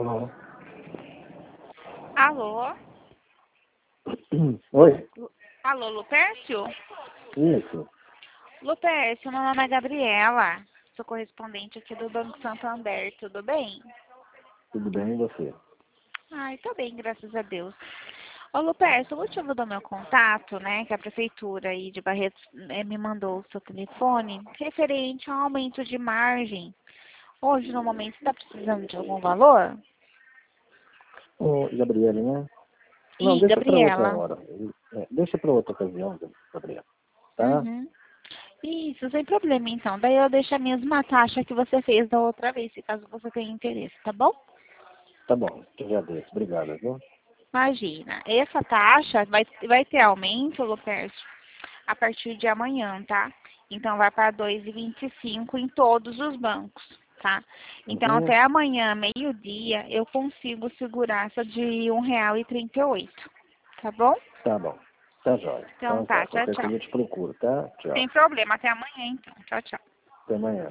Alô? Alô? Oi? Alô, Lupércio? Isso. Lupércio, meu nome é Gabriela. Sou correspondente aqui do Banco Santander, tudo bem? Tudo bem e você? Ai, tô bem, graças a Deus. Ô, Lupércio, o motivo do meu contato, né, que a prefeitura aí de Barretos me mandou o seu telefone, referente ao aumento de margem. Hoje, no momento, você está precisando de algum valor? Ô, Gabriela, né? Não, Ih, deixa para outra Gabriela. hora. Deixa para outra ocasião, Gabriela. Tá? Uhum. Isso, sem problema, então. Daí eu deixo a mesma taxa que você fez da outra vez, se caso você tenha interesse, tá bom? Tá bom. Te agradeço. Obrigado, viu? Imagina, essa taxa vai ter aumento, Lupércio, a partir de amanhã, tá? Então vai para 2,25 em todos os bancos, tá? Então Uhum. até amanhã, meio-dia, eu consigo segurar essa de R$ 1,38, tá bom? Tá bom. Tá jóia. Então Então tá. tá, tchau, Qualquer tchau. coisa eu te procuro, tá? Tchau. Sem problema, até amanhã então. Tchau, tchau. Até amanhã.